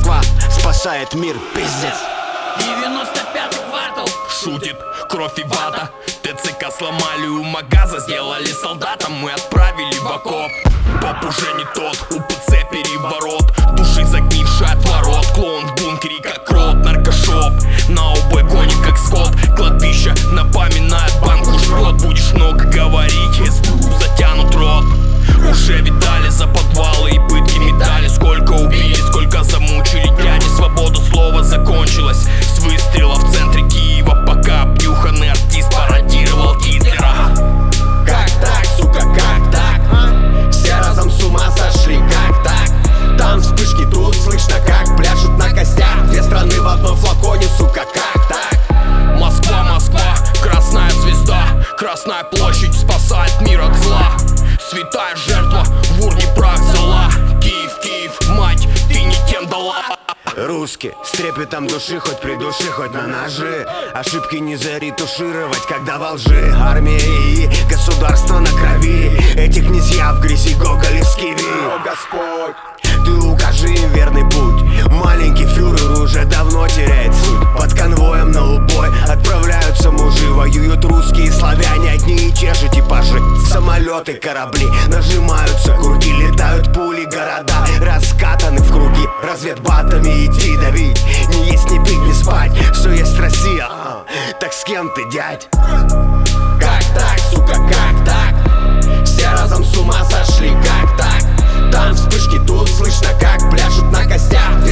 Москва спасает мир, пиздец. 95-й квартал шутит, кровь и вата. ТЦК сломали у магаза, сделали солдатом. Мы отправили в окоп. Поп уже не тот, УПЦ переворот. Души загнивший от ворот. Клоун в бункере как крот, наркошоп. На убой гонит как скот. Кладбище напоминает банку жрет. Будешь много говорить, СБУ затянут рот. Уже видали за подвалы и пытки медали. Сколько убили, сколько замучили дяди. Свобода слова закончилась с выстрела в центре Киева, пока обнюханный артист пародировал Гитлера. Как так, сука, как так? Все разом с ума сошли, как так? Там вспышки, тут слышно, как пляшут на костях. Две страны в одном флаконе, сука, как так? Москва, Москва, красная звезда. Красная площадь спасает мир от зла. Святая жертва, в урне прах зла. Киев, Киев, мать, ты не тем дала. Русский, с трепетом души, хоть при душе, хоть на ножи. Ошибки не заретушировать, когда во лжи. Армия и государство на крови. Эти князья в грязи гоголевский вид. О, Господь! Ты укажи им верный путь. Маленький фюрер уже давно теряет суть. Под конвоем на убой отправляются мужи. Воюют русские, славяне, одни и те же типажи. Самолеты, корабли, нажимаются круги. Летают пули, города раскатаны в круги. Разведбатами идти давить. Не есть, не пить, не спать. Все есть Россия, так с кем ты, дядь? Как так, сука, как так? Все разом с ума сошли, как так? Там вспышки, тут слышно, как пляшут на костях.